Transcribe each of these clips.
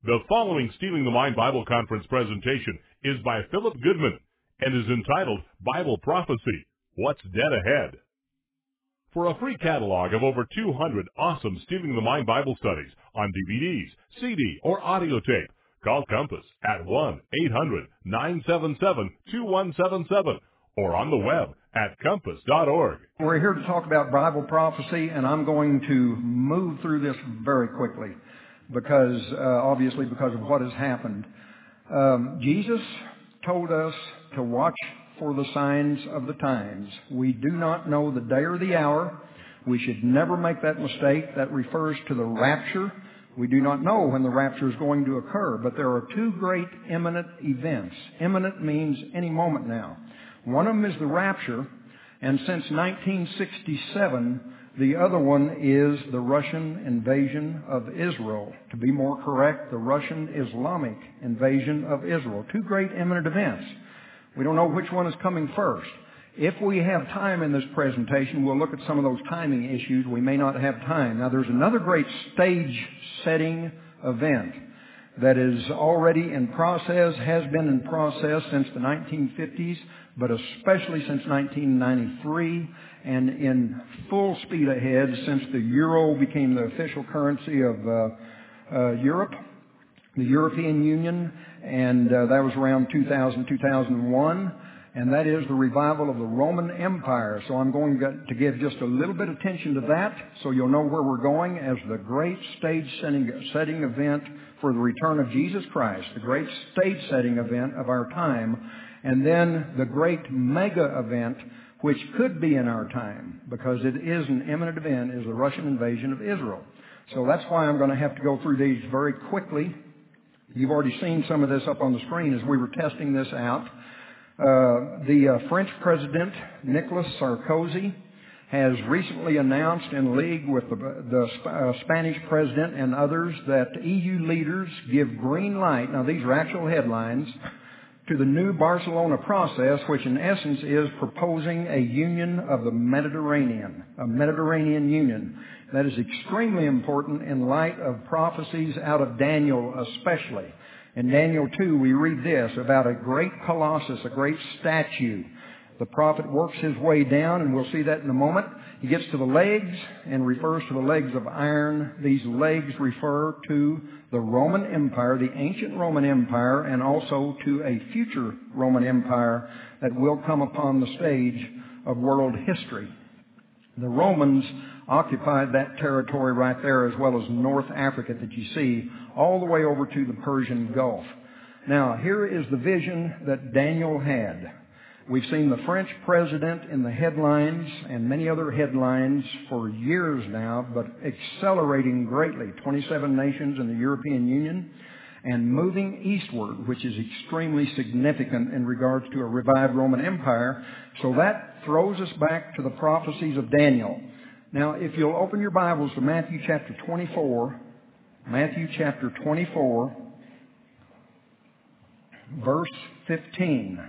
The following Stealing the Mind Bible Conference presentation is by Philip Goodman and is entitled Bible Prophecy, What's Dead Ahead. For a free catalog of over 200 awesome Stealing the Mind Bible studies on DVDs, CD, or audio tape, call Compass at 1-800-977-2177 or on the web at compass.org. We're here to talk about Bible prophecy, and I'm going to move through this very quickly because, obviously, because of what has happened. Jesus told us to watch for the signs of the times. We do not know the day or the hour. We should never make that mistake. That refers to the rapture. We do not know when the rapture is going to occur, but there are two great imminent events. Imminent means any moment now. One of them is the rapture, and since 1967, the other one is the Russian invasion of Israel. To be more correct, the Russian Islamic invasion of Israel. Two great imminent events. We don't know which one is coming first. If we have time in this presentation, we'll look at some of those timing issues. We may not have time. Now, there's another great stage-setting event that is already in process, has been in process since the 1950s, but especially since 1993, and in full speed ahead since the euro became the official currency of Europe, the European Union, and that was around 2000, 2001, and that is the revival of the Roman Empire. So I'm going to give just a little bit of attention to that so you'll know where we're going as the great stage-setting event for the return of Jesus Christ, the great stage-setting event of our time, and then the great mega event which could be in our time, because it is an imminent event, is the Russian invasion of Israel. So that's why I'm going to have to go through these very quickly. You've already seen some of this up on the screen as we were testing this out. The French President, Nicolas Sarkozy, has recently announced in league with the Spanish President and others that EU leaders give green light, now these are actual headlines, to the new Barcelona process, which in essence is proposing a union of the Mediterranean, a Mediterranean union. That is extremely important in light of prophecies out of Daniel especially. In Daniel 2, we read this about a great colossus, a great statue. The prophet works his way down, and we'll see that in a moment. He gets to the legs and refers to the legs of iron. These legs refer to the Roman Empire, the ancient Roman Empire, and also to a future Roman Empire that will come upon the stage of world history. The Romans occupied that territory right there, as well as North Africa that you see, all the way over to the Persian Gulf. Now, here is the vision that Daniel had. We've seen the French president in the headlines and many other headlines for years now, but accelerating greatly. 27 nations in the European Union and moving eastward, which is extremely significant in regards to a revived Roman Empire. So that throws us back to the prophecies of Daniel. Now, if you'll open your Bibles to Matthew chapter 24, Matthew chapter 24, verse 15.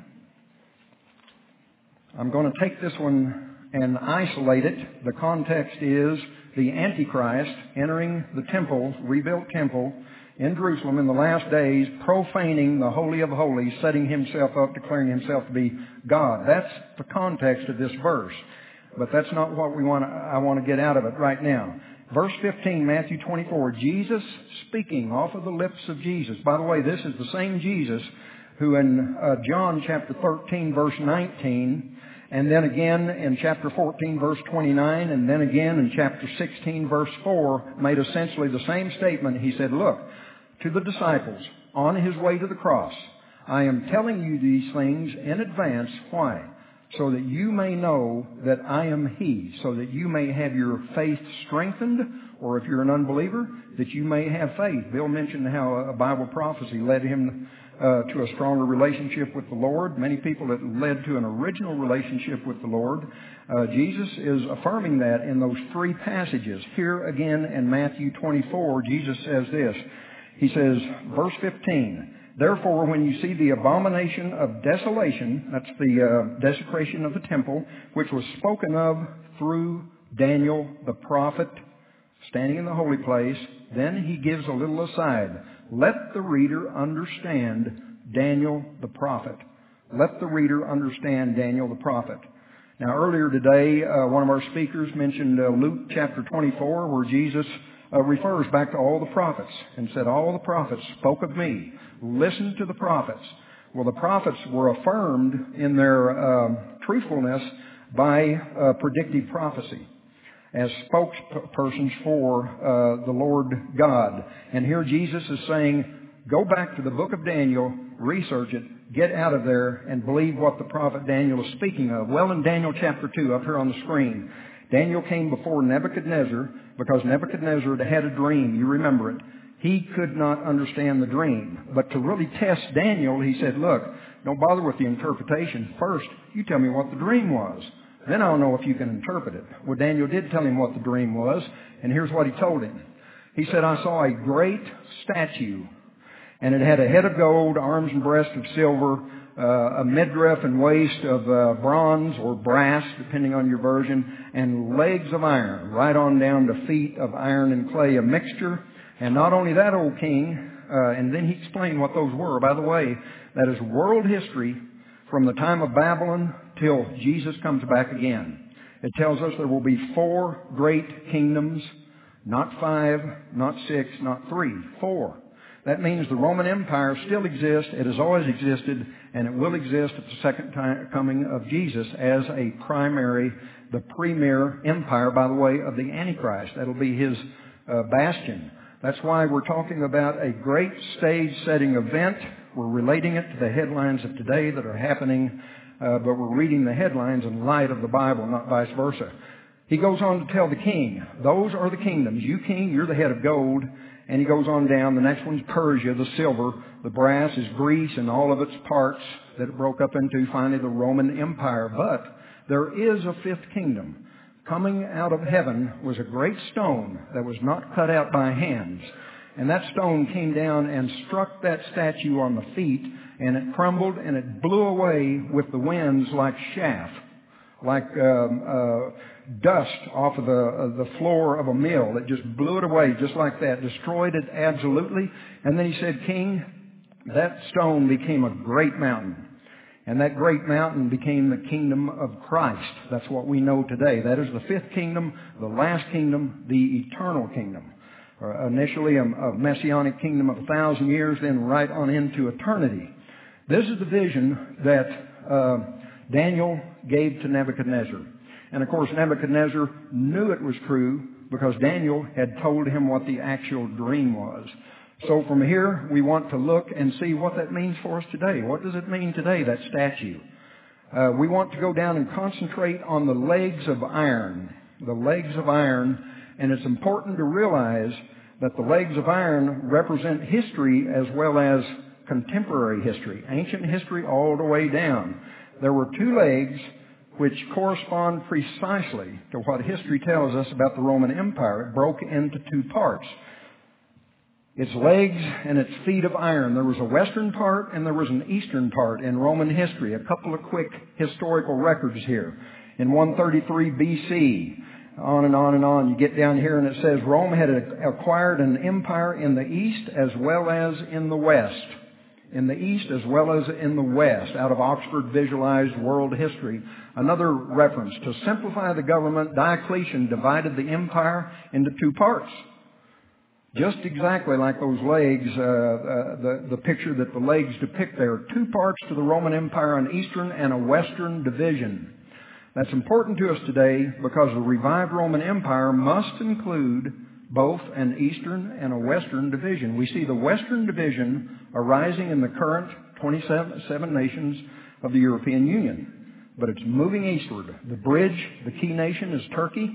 I'm going to take this one and isolate it. The context is the Antichrist entering the temple, rebuilt temple in Jerusalem in the last days, profaning the Holy of Holies, setting himself up, declaring himself to be God. That's the context of this verse. But that's not what I want to get out of it right now. Verse 15, Matthew 24, Jesus speaking off of the lips of Jesus. By the way, this is the same Jesus who in John chapter 13, verse 19, and then again in chapter 14, verse 29, and then again in chapter 16, verse 4, made essentially the same statement. He said, look, to the disciples on his way to the cross, I am telling you these things in advance. Why? So that you may know that I am He, so that you may have your faith strengthened, or if you're an unbeliever, that you may have faith. Bill mentioned how a Bible prophecy led him to a stronger relationship with the Lord. Many people it led to an original relationship with the Lord. Jesus is affirming that in those three passages. Here again in Matthew 24, Jesus says this. He says, verse 15, therefore, when you see the abomination of desolation, that's the desecration of the temple, which was spoken of through Daniel the prophet, standing in the holy place, then he gives a little aside. let the reader understand Daniel the prophet. Let the reader understand Daniel the prophet. Now, earlier today, one of our speakers mentioned Luke chapter 24, where Jesus refers back to all the prophets and said, all the prophets spoke of me. Listen to the prophets. Well, the prophets were affirmed in their truthfulness by predictive prophecy as spokespersons for the Lord God. And here Jesus is saying, go back to the book of Daniel, research it, get out of there, and believe what the prophet Daniel is speaking of. Well, in Daniel chapter 2, up here on the screen, Daniel came before Nebuchadnezzar because Nebuchadnezzar had a dream. You remember it. He could not understand the dream. But to really test Daniel, he said, look, don't bother with the interpretation. First, you tell me what the dream was. Then I'll know if you can interpret it. Well, Daniel did tell him what the dream was, and here's what he told him. He said, I saw a great statue, and it had a head of gold, arms and breast of silver, a midriff and waist of bronze or brass, depending on your version, and legs of iron, right on down to feet of iron and clay, a mixture. And not only that, O king, and then he explained what those were. By the way, that is world history from the time of Babylon till Jesus comes back again. It tells us there will be 4 great kingdoms, not 5, not 6, not 3, 4. That means the Roman Empire still exists. It has always existed, and it will exist at the second coming of Jesus as a the premier empire, by the way, of the Antichrist. That'll be his bastion. That's why we're talking about a great stage-setting event. We're relating it to the headlines of today that are happening, but we're reading the headlines in light of the Bible, not vice versa. He goes on to tell the king, those are the kingdoms. You, king, you're the head of gold. And he goes on down. The next one's Persia, the silver. The brass is Greece and all of its parts that it broke up into. Finally, the Roman Empire. But there is a 5th kingdom. Coming out of heaven was a great stone that was not cut out by hands. And that stone came down and struck that statue on the feet, and it crumbled and it blew away with the winds like chaff, like dust off of the floor of a mill. It just blew it away just like that, destroyed it absolutely. And then he said, King, that stone became a great mountain. And that great mountain became the kingdom of Christ. That's what we know today. That is the 5th kingdom, the last kingdom, the eternal kingdom. Initially a messianic kingdom of 1,000 years, then right on into eternity. This is the vision that Daniel gave to Nebuchadnezzar. And of course, Nebuchadnezzar knew it was true because Daniel had told him what the actual dream was. So from here, we want to look and see what that means for us today. What does it mean today, that statue? We want to go down and concentrate on the legs of iron. The legs of iron. And it's important to realize that the legs of iron represent history as well as contemporary history, ancient history all the way down. There were 2 legs which correspond precisely to what history tells us about the Roman Empire. It broke into 2 parts. Its legs and its feet of iron. There was a western part and there was an eastern part in Roman history. A couple of quick historical records here. In 133 BC, on and on and on, you get down here and it says Rome had acquired an empire in the east as well as in the west. In the east as well as in the west, out of Oxford Visualized World History. Another reference. To simplify the government, Diocletian divided the empire into 2 parts. Just exactly like those legs, the picture that the legs depict there. 2 parts to the Roman Empire, an eastern and a western division. That's important to us today because the revived Roman Empire must include both an eastern and a western division. We see the western division arising in the current 27 nations of the European Union. But it's moving eastward. The bridge, the key nation, is Turkey,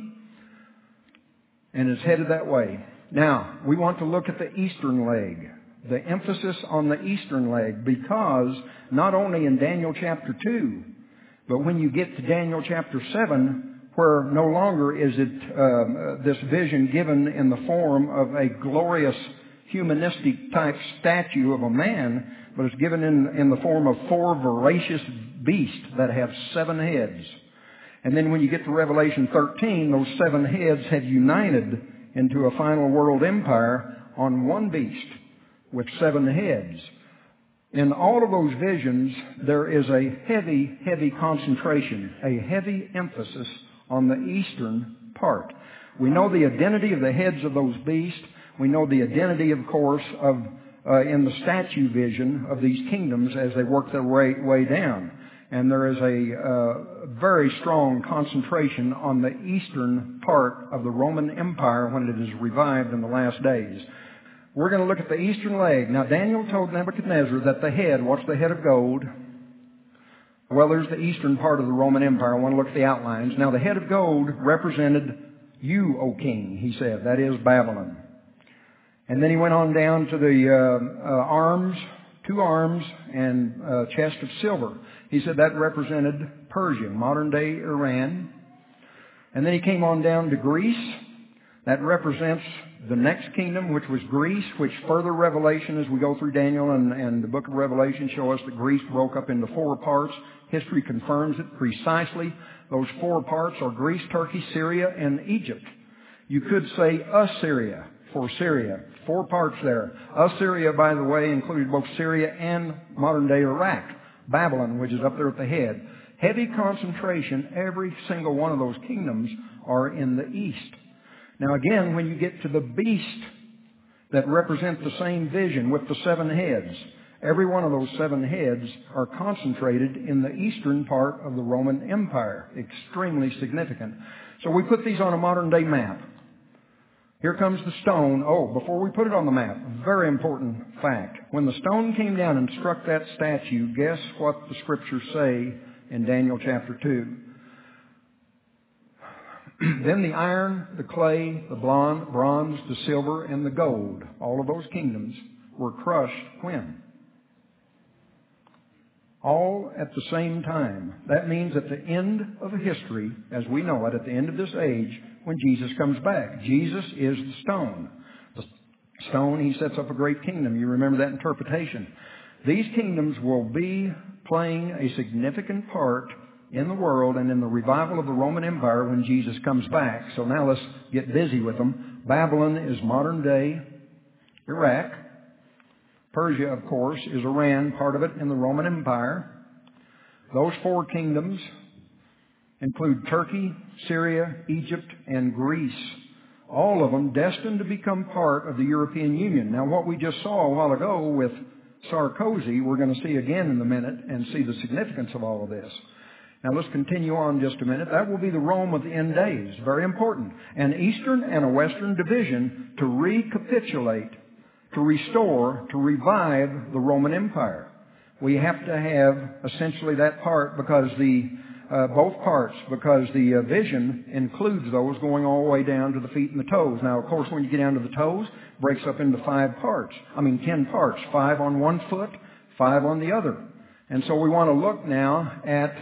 and it's headed that way. Now, we want to look at the eastern leg, the emphasis on the eastern leg, because not only in Daniel chapter 2, but when you get to Daniel chapter 7, where no longer is it this vision given in the form of a glorious humanistic type statue of a man, but it's given in the form of 4 voracious beasts that have 7 heads. And then when you get to Revelation 13, those 7 heads have united into a final world empire on one beast. with 7 heads. In all of those visions, there is a heavy, heavy concentration, a heavy emphasis on the eastern part. We know the identity of the heads of those beasts. We know the identity, of course, of in the statue vision of these kingdoms as they work their way down. And there is a very strong concentration on the eastern part of the Roman Empire when it is revived in the last days. We're going to look at the eastern leg. Now, Daniel told Nebuchadnezzar that the head, what's the head of gold? Well, there's the eastern part of the Roman Empire. I want to look at the outlines. Now, the head of gold represented you, O king, he said. That is Babylon. And then he went on down to the arms, 2 arms, and chest of silver. He said that represented Persia, modern-day Iran. And then he came on down to Greece. That represents the next kingdom, which was Greece, which further revelation as we go through Daniel and the book of Revelation show us that Greece broke up into 4 parts. History confirms it precisely. Those 4 parts are Greece, Turkey, Syria, and Egypt. You could say Assyria for Syria. 4 parts there. Assyria, by the way, included both Syria and modern-day Iraq. Babylon, which is up there at the head. Heavy concentration, every single one of those kingdoms are in the east. Now again, when you get to the beast that represent the same vision with the 7 heads, every one of those 7 heads are concentrated in the eastern part of the Roman Empire. Extremely significant. So we put these on a modern-day map. Here comes the stone. Oh, before we put it on the map, very important fact. When the stone came down and struck that statue, guess what the Scriptures say in Daniel chapter 2? Then the iron, the clay, the bronze, the silver, and the gold, all of those kingdoms, were crushed when? All at the same time. That means at the end of history, as we know it, at the end of this age, when Jesus comes back. Jesus is the stone. The stone, he sets up a great kingdom. You remember that interpretation. These kingdoms will be playing a significant part in the world and in the revival of the Roman Empire when Jesus comes back. So now let's get busy with them. Babylon is modern-day Iraq. Persia, of course, is Iran, part of it in the Roman Empire. Those 4 kingdoms include Turkey, Syria, Egypt, and Greece. All of them destined to become part of the European Union. Now, what we just saw a while ago with Sarkozy, we're going to see again in a minute and see the significance of all of this. Now, let's continue on just a minute. That will be the Rome of the end days. Very important. An eastern and a western division to recapitulate, to restore, to revive the Roman Empire. We have to have essentially that part because both parts, because the vision includes those going all the way down to the feet and the toes. Now, of course, when you get down to the toes, it breaks up into 10 parts. 5 on one foot, 5 on the other. And so we want to look now at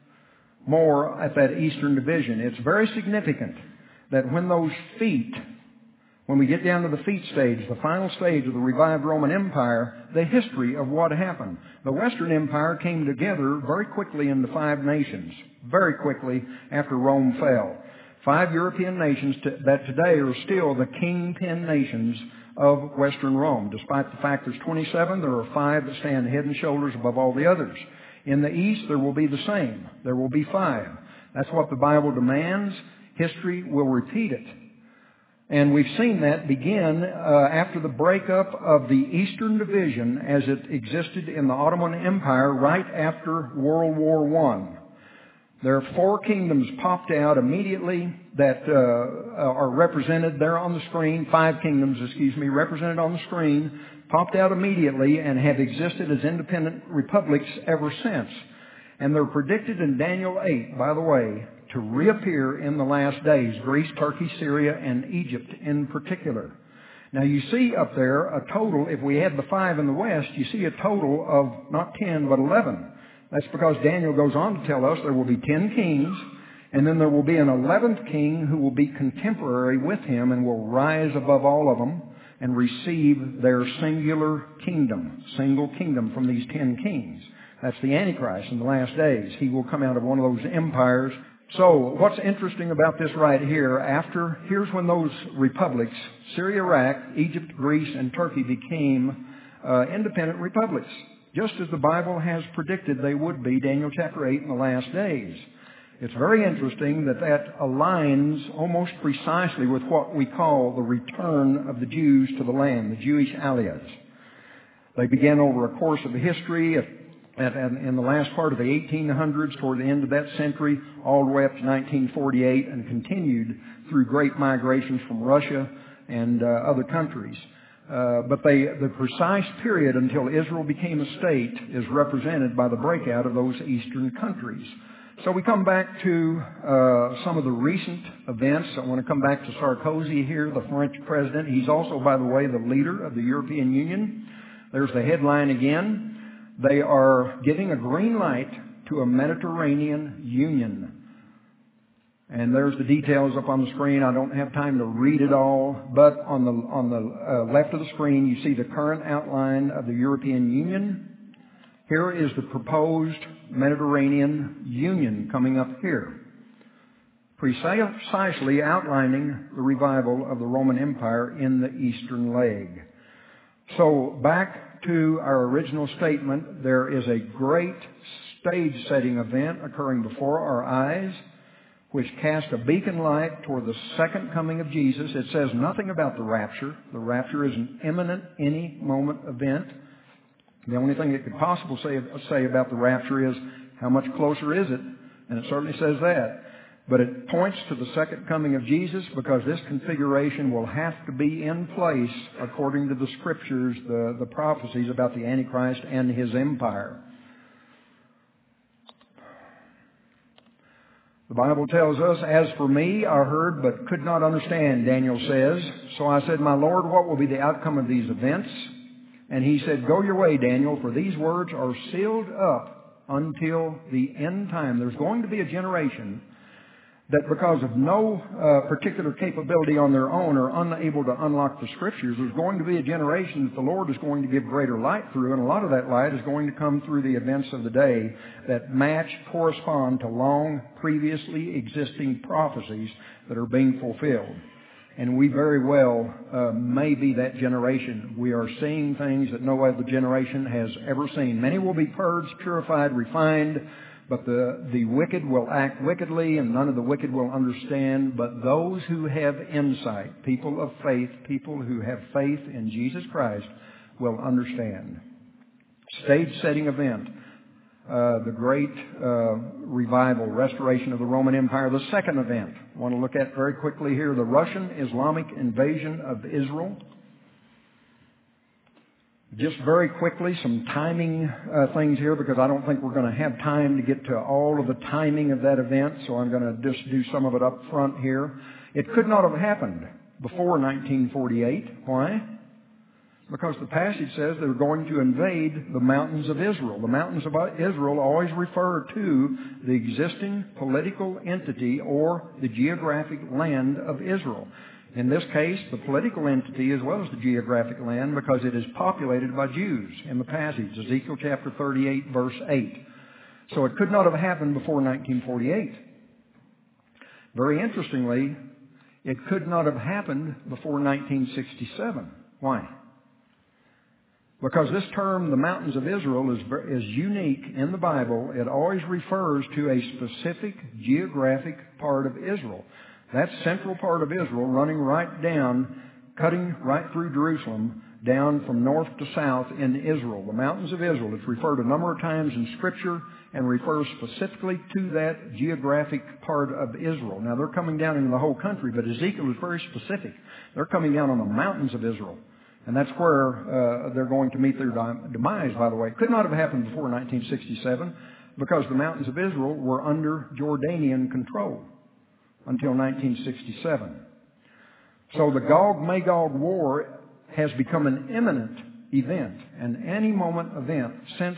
more at that eastern division. It's very significant that when those feet, when we get down to the feet stage, the final stage of the revived Roman Empire, the history of what happened. The Western Empire came together very quickly into 5 nations, very quickly after Rome fell. 5 European nations that today are still the kingpin nations of Western Rome. Despite the fact there's 27, there are 5 that stand head and shoulders above all the others. In the East, there will be the same. There will be 5. That's what the Bible demands. History will repeat it. And we've seen that begin after the breakup of the Eastern Division as it existed in the Ottoman Empire right after World War I. There are 4 kingdoms popped out immediately that are represented there on the screen. 5 kingdoms, represented on the screen, popped out immediately and have existed as independent republics ever since. And they're predicted in Daniel 8, by the way, to reappear in the last days. Greece, Turkey, Syria, and Egypt in particular. Now you see up there a total, if we had the 5 in the west, you see a total of not 10 but 11. That's because Daniel goes on to tell us there will be 10 kings, and then there will be an 11th king who will be contemporary with him and will rise above all of them and receive their single kingdom from these 10 kings. That's the Antichrist in the last days. He will come out of one of those empires. So what's interesting about this right here, here's when those republics, Syria, Iraq, Egypt, Greece, and Turkey became independent republics, just as the Bible has predicted they would be, Daniel chapter 8, in the last days. It's very interesting that that aligns almost precisely with what we call the return of the Jews to the land, the Jewish aliyahs. They began over a course of history in the last part of the 1800s, toward the end of that century, all the way up to 1948, and continued through great migrations from Russia and other countries. But the precise period until Israel became a state is represented by the breakout of those eastern countries. So we come back to some of the recent events. I want to come back to Sarkozy here, the French president. He's also, by the way, the leader of the European Union. There's the headline again. They are giving a green light to a Mediterranean Union. And there's the details up on the screen. I don't have time to read it all, but on the left of the screen you see the current outline of the European Union. Here is the proposed Mediterranean Union coming up here, precisely outlining the revival of the Roman Empire in the eastern leg. So back to our original statement, there is a great stage-setting event occurring before our eyes, which cast a beacon light toward the second coming of Jesus. It says nothing about the rapture. The rapture is an imminent, any moment event. The only thing it could possibly say about the rapture is how much closer is it, and it certainly says that. But it points to the second coming of Jesus because this configuration will have to be in place according to the Scriptures, the prophecies about the Antichrist and his empire. The Bible tells us, "As for me, I heard but could not understand," Daniel says. "So I said, 'My Lord, what will be the outcome of these events?' And he said, 'Go your way, Daniel, for these words are sealed up until the end time.'" There's going to be a generation that because of no particular capability on their own are unable to unlock the Scriptures. There's going to be a generation that the Lord is going to give greater light through, and a lot of that light is going to come through the events of the day that correspond to long previously existing prophecies that are being fulfilled. And we very well may be that generation. We are seeing things that no other generation has ever seen. Many will be purged, purified, refined, but the wicked will act wickedly, and none of the wicked will understand. But those who have insight, people of faith, people who have faith in Jesus Christ, will understand. Stage-setting event. The great revival, restoration of the Roman Empire. The second event, I want to look at very quickly here, the Russian Islamic invasion of Israel. Just very quickly, some timing things here, because I don't think we're going to have time to get to all of the timing of that event, so I'm going to just do some of it up front here. It could not have happened before 1948. Why? Because the passage says they're going to invade the mountains of Israel. The mountains of Israel always refer to the existing political entity or the geographic land of Israel. In this case, the political entity as well as the geographic land, because it is populated by Jews in the passage, Ezekiel chapter 38, verse 8. So it could not have happened before 1948. Very interestingly, it could not have happened before 1967. Why? Because this term, the mountains of Israel, is unique in the Bible. It always refers to a specific geographic part of Israel. That central part of Israel running right down, cutting right through Jerusalem, down from north to south in Israel. The mountains of Israel. It's referred a number of times in Scripture and refers specifically to that geographic part of Israel. Now, they're coming down into the whole country, but Ezekiel is very specific. They're coming down on the mountains of Israel. And that's where they're going to meet their demise, by the way. It could not have happened before 1967 because the mountains of Israel were under Jordanian control until 1967. So the Gog-Magog war has become an imminent event, an any-moment event since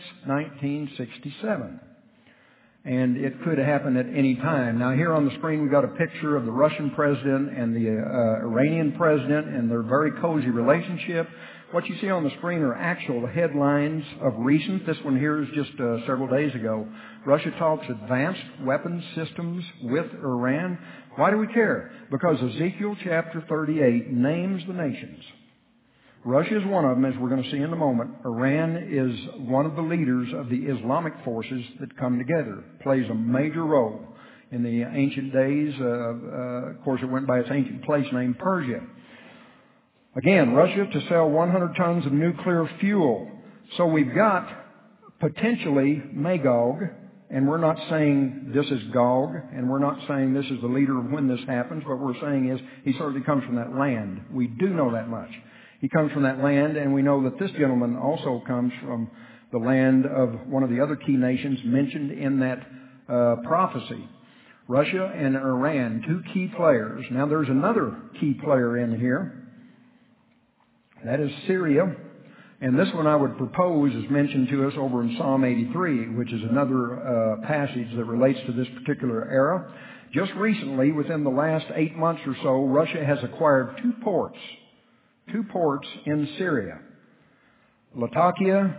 1967. And it could happen at any time. Now, here on the screen, we've got a picture of the Russian president and the Iranian president and their very cozy relationship. What you see on the screen are actual headlines of recent. This one here is just several days ago. Russia talks advanced weapons systems with Iran. Why do we care? Because Ezekiel chapter 38 names the nations. Russia is one of them, as we're going to see in a moment. Iran is one of the leaders of the Islamic forces that come together, plays a major role. In the ancient days, of course, it went by its ancient place name, Persia. Again, Russia to sell 100 tons of nuclear fuel. So we've got potentially Magog, and we're not saying this is Gog, and we're not saying this is the leader of when this happens. What we're saying is he certainly comes from that land. We do know that much. He comes from that land, and we know that this gentleman also comes from the land of one of the other key nations mentioned in that prophecy. Russia and Iran, two key players. Now there's another key player in here. That is Syria. And this one I would propose is mentioned to us over in Psalm 83, which is another passage that relates to this particular era. Just recently, within the last 8 months or so, Russia has acquired two ports in Syria. Latakia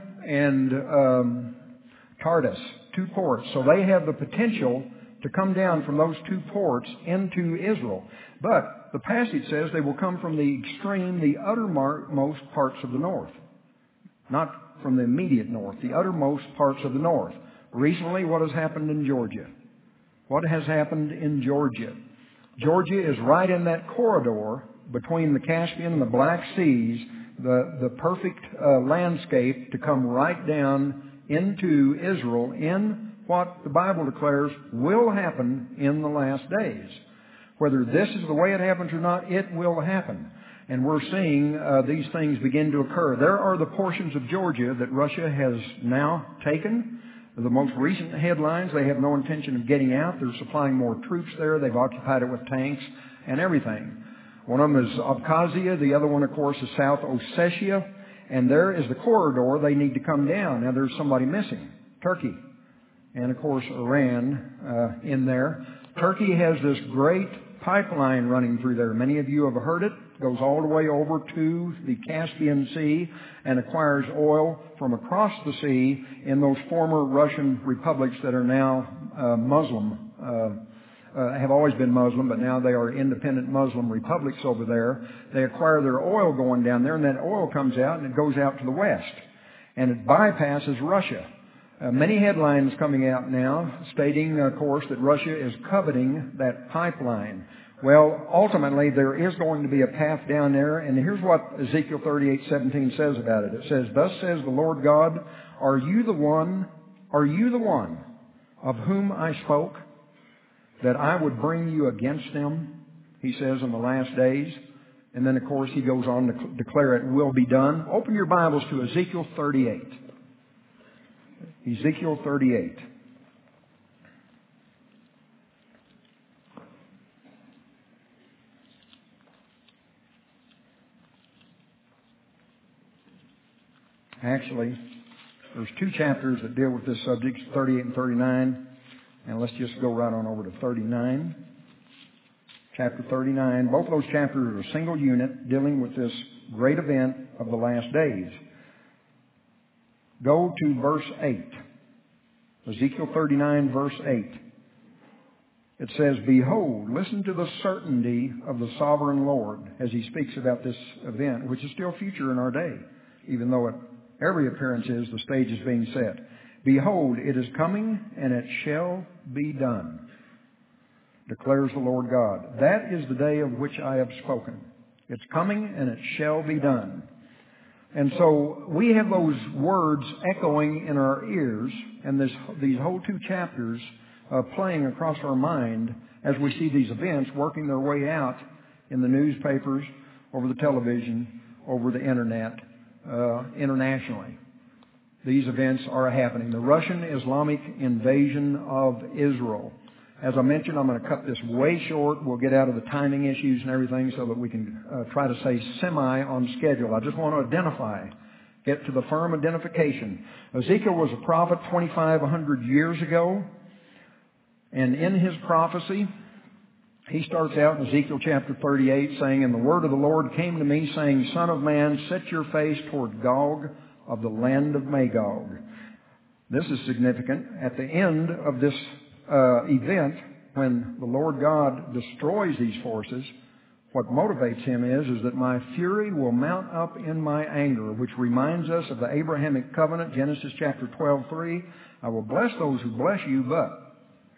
and Tartus, two ports. So they have the potential to come down from those two ports into Israel. But the passage says they will come from the extreme, the uttermost parts of the north. Not from the immediate north, the uttermost parts of the north. Recently, what has happened in Georgia? What has happened in Georgia? Georgia is right in that corridor between the Caspian and the Black Seas, the perfect landscape to come right down into Israel in what the Bible declares will happen in the last days. Whether this is the way it happens or not, it will happen. And we're seeing these things begin to occur. There are the portions of Georgia that Russia has now taken. The most recent headlines, they have no intention of getting out. They're supplying more troops there. They've occupied it with tanks and everything. One of them is Abkhazia. The other one, of course, is South Ossetia. And there is the corridor they need to come down. Now, there's somebody missing. Turkey. And, of course, Iran in there. Turkey has this great pipeline running through there. Many of you have heard it. It goes all the way over to the Caspian Sea and acquires oil from across the sea in those former Russian republics that are now Muslim, have always been Muslim, but now they are independent Muslim republics over there. They acquire their oil going down there, and that oil comes out and it goes out to the west. And it bypasses Russia. Many headlines coming out now stating, of course, that Russia is coveting that pipeline. Well, ultimately, there is going to be a path down there, and here's what Ezekiel 38:17 says about it. It says, "Thus says the Lord God, are you the one of whom I spoke, that I would bring you against them?" He says in the last days. And then, of course, he goes on to declare it will be done. Open your Bibles to Ezekiel 38. Ezekiel 38. Actually, there's two chapters that deal with this subject, 38 and 39. And let's just go right on over to 39. Chapter 39. Both of those chapters are a single unit dealing with this great event of the last days. Go to verse 8. Ezekiel 39, verse 8. It says, "Behold, listen to the certainty of the sovereign Lord," as he speaks about this event, which is still future in our day, even though at every appearance is the stage is being set. "Behold, it is coming, and it shall be done, declares the Lord God. That is the day of which I have spoken. It's coming, and it shall be done." And so we have those words echoing in our ears, and these whole two chapters playing across our mind as we see these events working their way out in the newspapers, over the television, over the internet, internationally. These events are happening. The Russian Islamic invasion of Israel. As I mentioned, I'm going to cut this way short. We'll get out of the timing issues and everything so that we can try to stay semi on schedule. I just want to identify, get to the firm identification. Ezekiel was a prophet 2,500 years ago. And in his prophecy, he starts out in Ezekiel chapter 38 saying, "And the word of the Lord came to me, saying, Son of man, set your face toward Gog of the land of Magog." This is significant. At the end of this event, when the Lord God destroys these forces, What motivates him is that my fury will mount up in my anger, which reminds us of the Abrahamic covenant, Genesis chapter 12:3. I will bless those who bless you, but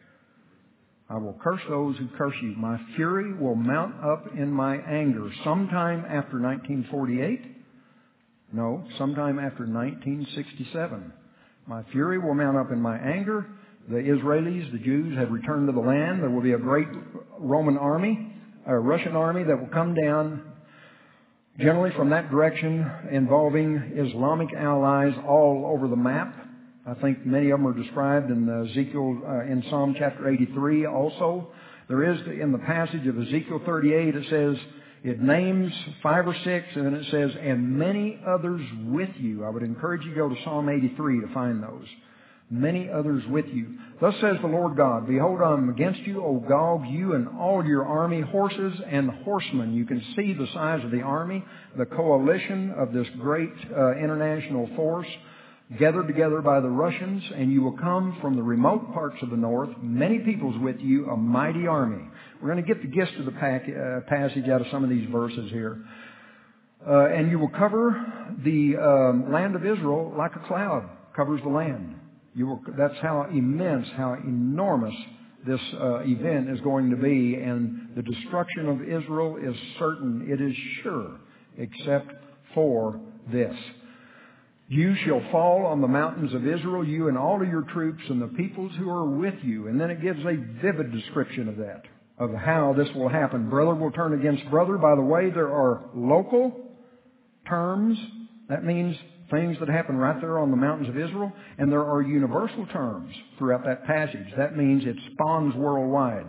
I will curse those who curse you. My fury will mount up in my anger. Sometime after 1948? No, sometime after 1967. My fury will mount up in my anger. The Israelis, the Jews, have returned to the land. There will be a great Roman army, a Russian army that will come down generally from that direction, involving Islamic allies all over the map. I think many of them are described in Ezekiel, in Psalm chapter 83 also. There is, in the passage of Ezekiel 38, it says, it names 5 or 6, and then it says, and many others with you. I would encourage you to go to Psalm 83 to find those. Many others with you. Thus says the Lord God, behold, I am against you, O Gog, you and all your army, horses and horsemen. You can see the size of the army, the coalition of this great international force gathered together by the Russians, and you will come from the remote parts of the north, many peoples with you, a mighty army. We're going to get the gist of the passage out of some of these verses here. And you will cover the land of Israel like a cloud covers the land. That's how immense, how enormous this event is going to be, and the destruction of Israel is certain. It is sure, except for this. You shall fall on the mountains of Israel, you and all of your troops and the peoples who are with you. And then it gives a vivid description of that, of how this will happen. Brother will turn against brother. By the way, there are local terms. That means things that happen right there on the mountains of Israel. And there are universal terms throughout that passage. That means it spawns worldwide.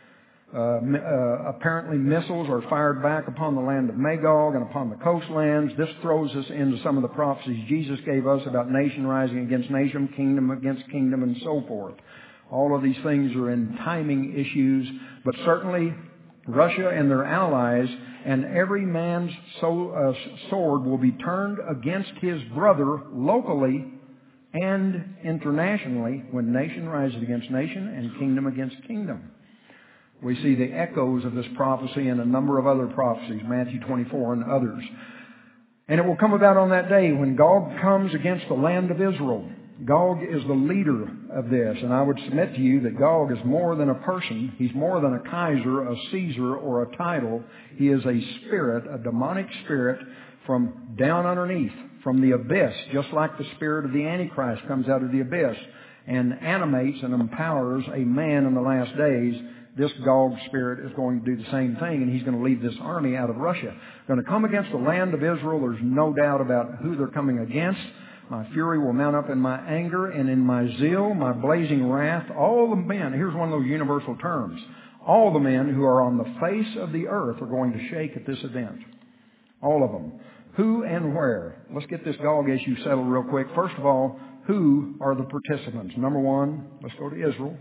Apparently missiles are fired back upon the land of Magog and upon the coastlands. This throws us into some of the prophecies Jesus gave us about nation rising against nation, kingdom against kingdom, and so forth. All of these things are in timing issues, but certainly Russia and their allies, and every man's sword will be turned against his brother locally and internationally when nation rises against nation and kingdom against kingdom. We see the echoes of this prophecy in a number of other prophecies, Matthew 24 and others. And it will come about on that day when Gog comes against the land of Israel. Gog is the leader of this, and I would submit to you that Gog is more than a person. He's more than a Kaiser, a Caesar, or a title. He is a spirit, a demonic spirit from down underneath, from the abyss, just like the spirit of the Antichrist comes out of the abyss and animates and empowers a man in the last days. This Gog spirit is going to do the same thing, and he's going to lead this army out of Russia. Going to come against the land of Israel. There's no doubt about who they're coming against. My fury will mount up in my anger, and in my zeal, my blazing wrath, all the men, here's one of those universal terms, all the men who are on the face of the earth are going to shake at this event. All of them. Who and where? Let's get this Gog issue settled real quick. First of all, who are the participants? Number one, let's go to Israel.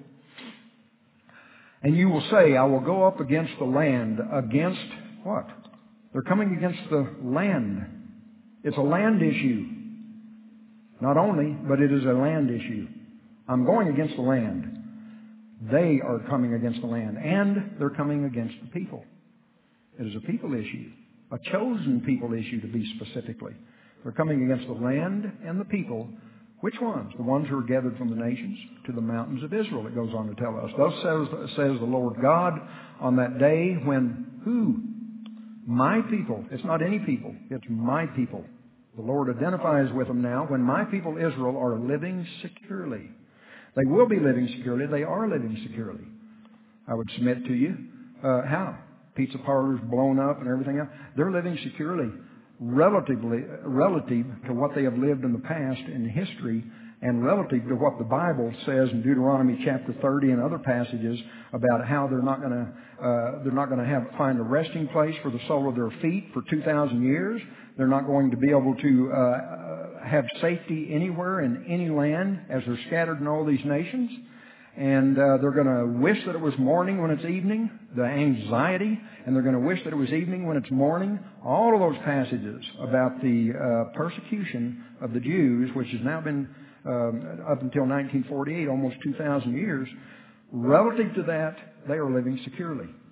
And you will say, I will go up against the land. Against what? They're coming against the land. It's a land issue. Not only, but it is a land issue. I'm going against the land. They are coming against the land. And they're coming against the people. It is a people issue. A chosen people issue, to be specifically. They're coming against the land and the people. Which ones? The ones who are gathered from the nations to the mountains of Israel, it goes on to tell us. Thus says the Lord God on that day when who? My people. It's not any people. It's my people. The Lord identifies with them now when my people Israel are living securely. They will be living securely. They are living securely. I would submit to you. How? Pizza parlors blown up and everything else. They're living securely. Relative to what they have lived in the past in history, and relative to what the Bible says in Deuteronomy chapter 30 and other passages about how they're not going to find a resting place for the sole of their feet for 2,000 years. They're not going to be able to have safety anywhere in any land as they're scattered in all these nations. And they're going to wish that it was morning when it's evening, the anxiety, and they're going to wish that it was evening when it's morning. All of those passages about the persecution of the Jews, which has now been up until 1948, almost 2,000 years, relative to that, they are living securely.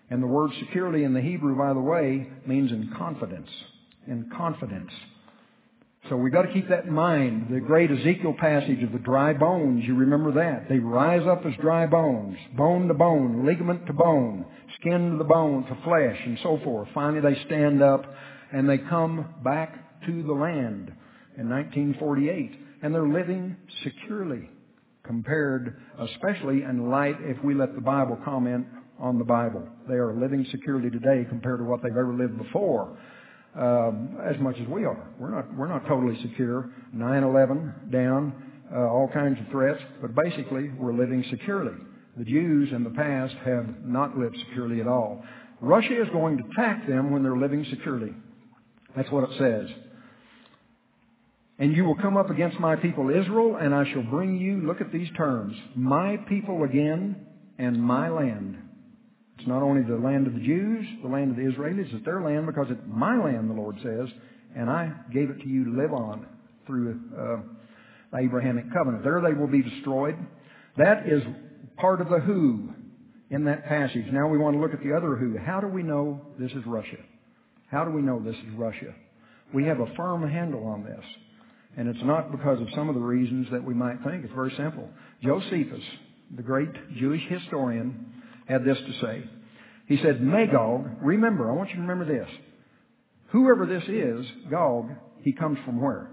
And the word securely in the Hebrew, by the way, means in confidence. In confidence. So we've got to keep that in mind. The great Ezekiel passage of the dry bones, you remember that. They rise up as dry bones, bone to bone, ligament to bone, skin to the bone, to flesh, and so forth. Finally, they stand up and they come back to the land in 1948. And they're living securely, compared, especially in light, if we let the Bible comment on the Bible. They are living securely today compared to what they've ever lived before. As much as we are. We're not totally secure. 9/11 down, all kinds of threats, but basically we're living securely. The Jews in the past have not lived securely at all. Russia is going to attack them when they're living securely. That's what it says. And you will come up against my people Israel, and I shall bring you, look at these terms, my people again and my land. It's not only the land of the Jews, the land of the Israelis, it's their land because it's my land, the Lord says, and I gave it to you to live on through the Abrahamic covenant. There they will be destroyed. That is part of the who in that passage. Now we want to look at the other who. How do we know this is Russia? How do we know this is Russia? We have a firm handle on this. And it's not because of some of the reasons that we might think. It's very simple. Josephus, the great Jewish historian, had this to say. He said, Magog, remember, I want you to remember this. Whoever this is, Gog, he comes from where?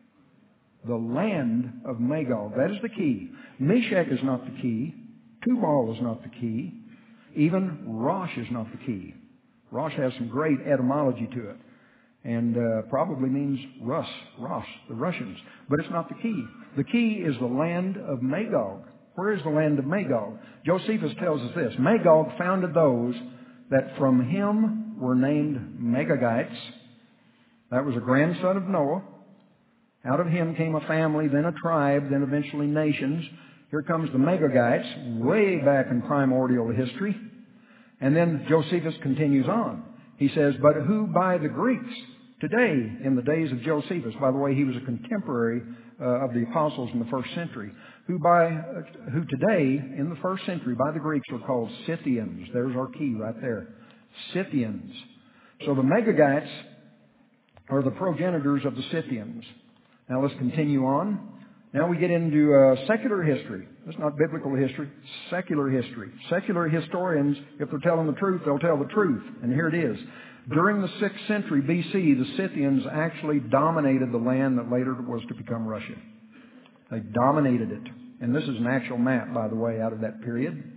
The land of Magog. That is the key. Meshach is not the key. Tubal is not the key. Even Rosh is not the key. Rosh has some great etymology to it. And probably means Rosh, the Russians. But it's not the key. The key is the land of Magog. Where is the land of Magog? Josephus tells us this. Magog founded those that from him were named Magogites. That was a grandson of Noah. Out of him came a family, then a tribe, then eventually nations. Here comes the Magogites, way back in primordial history. And then Josephus continues on. He says, but who by the Greeks today, in the days of Josephus, by the way, he was a contemporary of the apostles in the first century, who today, in the first century, by the Greeks are called Scythians. There's our key right there. Scythians. So the Magogites are the progenitors of the Scythians. Now let's continue on. Now we get into secular history. It's not biblical history, secular history. Secular historians, if they're telling the truth, they'll tell the truth. And here it is. During the 6th century B.C., the Scythians actually dominated the land that later was to become Russia. They dominated it. And this is an actual map, by the way, out of that period,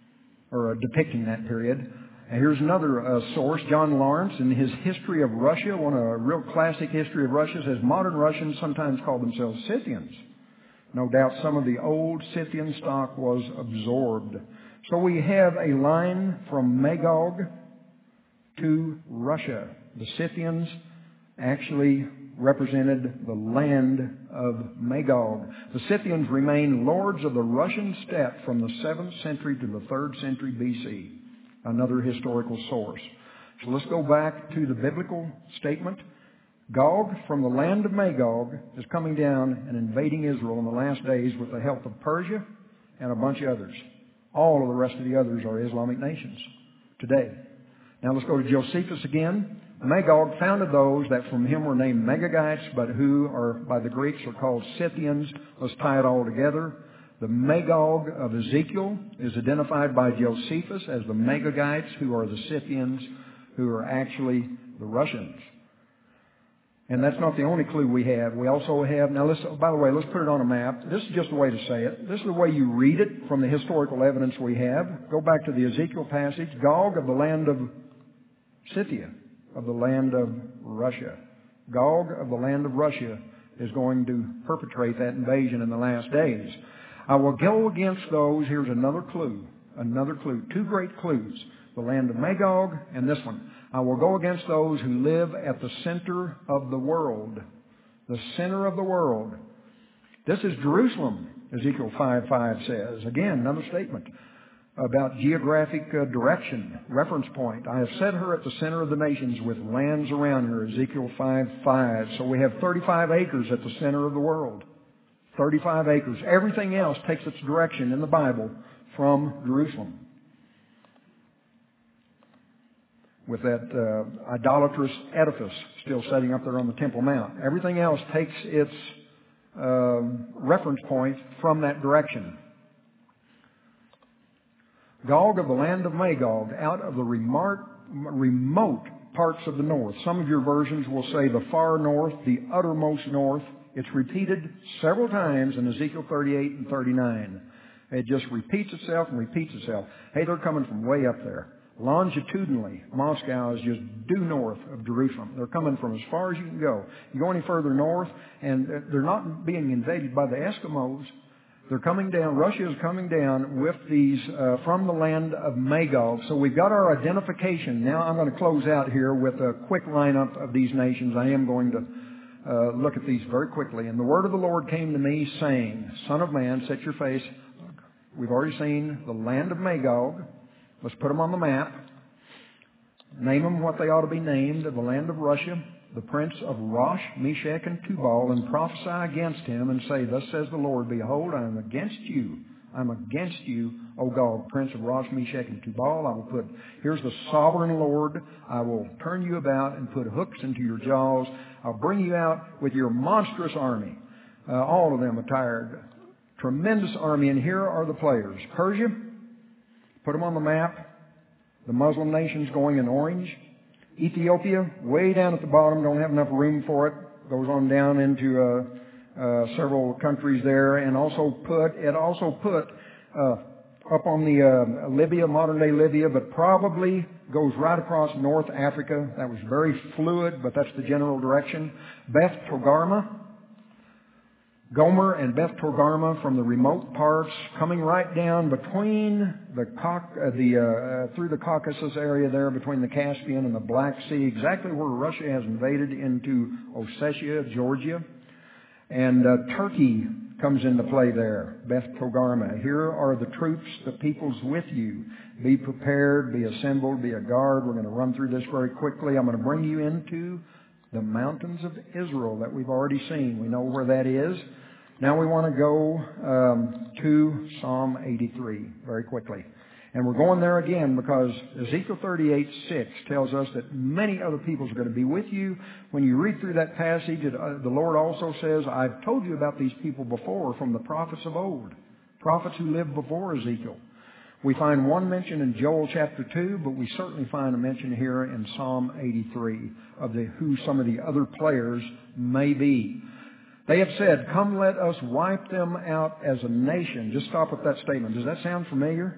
or depicting that period. And here's another source, John Lawrence, in his History of Russia, one of a real classic history of Russia, says modern Russians sometimes call themselves Scythians. No doubt some of the old Scythian stock was absorbed. So we have a line from Magog to Russia. The Scythians actually represented the land of Magog. The Scythians remained lords of the Russian steppe from the 7th century to the 3rd century B.C., another historical source. So let's go back to the biblical statement. Gog from the land of Magog is coming down and invading Israel in the last days with the help of Persia and a bunch of others. All of the rest of the others are Islamic nations today. Now let's go to Josephus again. Magog founded those that from him were named Magogites, but who are by the Greeks are called Scythians. Let's tie it all together. The Magog of Ezekiel is identified by Josephus as the Magogites, who are the Scythians, who are actually the Russians. And that's not the only clue we have. We also have, now by the way, let's put it on a map. This is just a way to say it. This is the way you read it from the historical evidence we have. Go back to the Ezekiel passage. Gog of the land of Scythia, of the land of Russia. Gog of the land of Russia is going to perpetrate that invasion in the last days. I will go against those. Here's another clue. Another clue. Two great clues. The land of Magog and this one. I will go against those who live at the center of the world. The center of the world. This is Jerusalem, Ezekiel 5:5 says. Again, another statement about geographic direction, reference point. I have set her at the center of the nations with lands around her, Ezekiel 5:5. So we have 35 acres at the center of the world. 35 acres. Everything else takes its direction in the Bible from Jerusalem. with that idolatrous edifice still setting up there on the Temple Mount. Everything else takes its reference point from that direction. Gog of the land of Magog, out of the remote parts of the north. Some of your versions will say the far north, the uttermost north. It's repeated several times in Ezekiel 38 and 39. It just repeats itself and repeats itself. Hey, they're coming from way up there. Longitudinally, Moscow is just due north of Jerusalem. They're coming from as far as you can go. You go any further north, and they're not being invaded by the Eskimos. They're coming down. Russia is coming down with these from the land of Magog. So we've got our identification. Now I'm going to close out here with a quick lineup of these nations. I am going to look at these very quickly. And the word of the Lord came to me, saying, Son of man, set your face. We've already seen the land of Magog. Let's put them on the map. Name them what they ought to be named. The land of Russia, the prince of Rosh, Meshech, and Tubal, and prophesy against him, and say, Thus says the Lord, Behold, I am against you. I'm against you, O Gog, prince of Rosh, Meshech, and Tubal. I will put, here's the sovereign Lord. I will turn you about and put hooks into your jaws. I'll bring you out with your monstrous army. All of them attired. Tremendous army. And here are the players. Persia, put them on the map. The Muslim nations going in orange. Ethiopia, way down at the bottom, don't have enough room for it. Goes on down into several countries there, and also put up on the Libya, modern day Libya, but probably goes right across North Africa. That was very fluid, but that's the general direction. Beth Togarmah, Gomer and Beth Togarmah from the remote parts, coming right down between through the Caucasus area there, between the Caspian and the Black Sea, exactly where Russia has invaded into Ossetia, Georgia. And Turkey comes into play there, Beth Togarmah. Here are the troops, the peoples with you. Be prepared, be assembled, be a guard. We're going to run through this very quickly. I'm going to bring you into the mountains of Israel that we've already seen. We know where that is. Now we want to go to Psalm 83 very quickly. And we're going there again because Ezekiel 38:6 tells us that many other peoples are going to be with you. When you read through that passage, the Lord also says, I've told you about these people before from the prophets of old, prophets who lived before Ezekiel. We find one mention in Joel chapter 2, but we certainly find a mention here in Psalm 83 of who some of the other players may be. They have said, Come, let us wipe them out as a nation. Just stop with that statement. Does that sound familiar?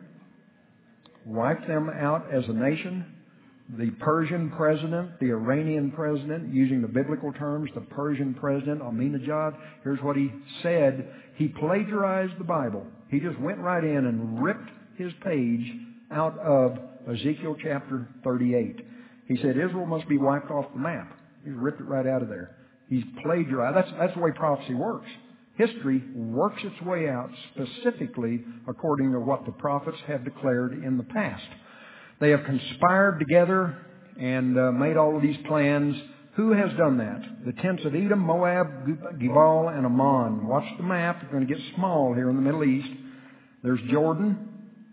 Wipe them out as a nation. The Persian president, the Iranian president, using the biblical terms, the Persian president, Ahmadinejad, here's what he said. He plagiarized the Bible. He just went right in and ripped his page out of Ezekiel chapter 38. He said Israel must be wiped off the map. He ripped it right out of there. He's plagiarized. That's the way prophecy works. History works its way out specifically according to what the prophets have declared in the past. They have conspired together and made all of these plans. Who has done that? The tents of Edom, Moab, Gebal, and Ammon. Watch the map. It's going to get small here in the Middle East. There's Jordan.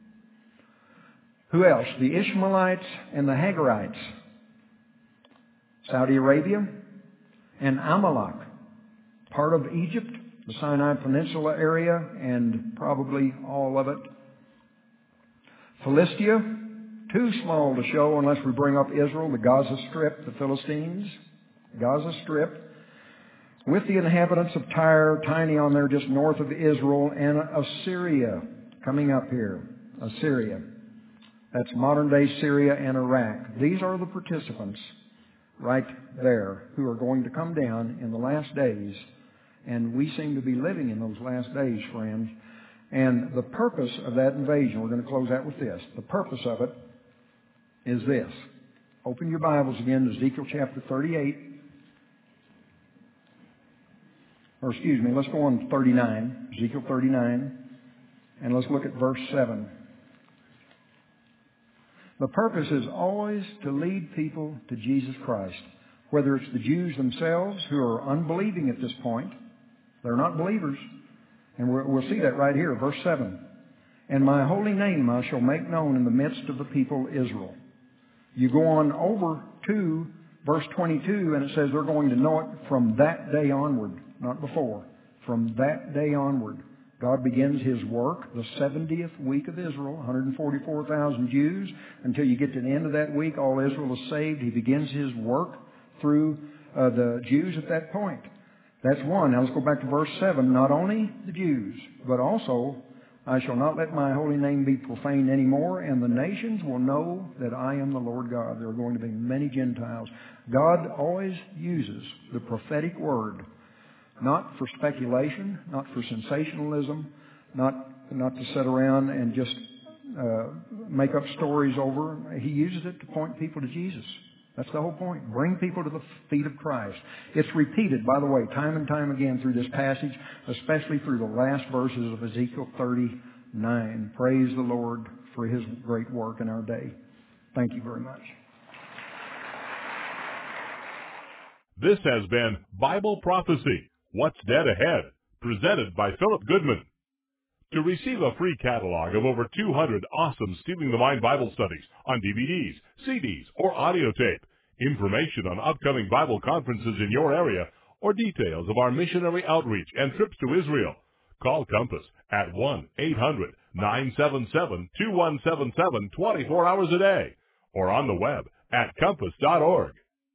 Who else? The Ishmaelites and the Hagarites. Saudi Arabia and Amalek. Part of Egypt, the Sinai Peninsula area, and probably all of it. Philistia, too small to show unless we bring up Israel, the Gaza Strip, the Philistines. Gaza Strip. With the inhabitants of Tyre, tiny on there just north of Israel, and Assyria coming up here. Assyria. That's modern-day Syria and Iraq. These are the participants right there who are going to come down in the last days. And we seem to be living in those last days, friends. And the purpose of that invasion, we're going to close out with this. The purpose of it is this. Open your Bibles again to Ezekiel chapter 38. Or excuse me, let's go on to 39. Ezekiel 39. And let's look at verse 7. The purpose is always to lead people to Jesus Christ. Whether it's the Jews themselves who are unbelieving at this point. They're not believers. And we'll see that right here, verse 7. And my holy name I shall make known in the midst of the people Israel. You go on over to verse 22, and it says they're going to know it from that day onward, not before. From that day onward. God begins His work, the 70th week of Israel, 144,000 Jews. Until you get to the end of that week, all Israel is saved. He begins His work through the Jews at that point. That's one. Now let's go back to verse 7. Not only the Jews, but also, I shall not let my holy name be profaned anymore, and the nations will know that I am the Lord God. There are going to be many Gentiles. God always uses the prophetic word, not for speculation, not for sensationalism, not to sit around and just make up stories over. He uses it to point people to Jesus. That's the whole point. Bring people to the feet of Christ. It's repeated, by the way, time and time again through this passage, especially through the last verses of Ezekiel 39. Praise the Lord for His great work in our day. Thank you very much. This has been Bible Prophecy, What's Dead Ahead, presented by Philip Goodman. To receive a free catalog of over 200 awesome Stealing the Mind Bible studies on DVDs, CDs, or audio tape, information on upcoming Bible conferences in your area, or details of our missionary outreach and trips to Israel, call Compass at 1-800-977-2177 24 hours a day, or on the web at compass.org.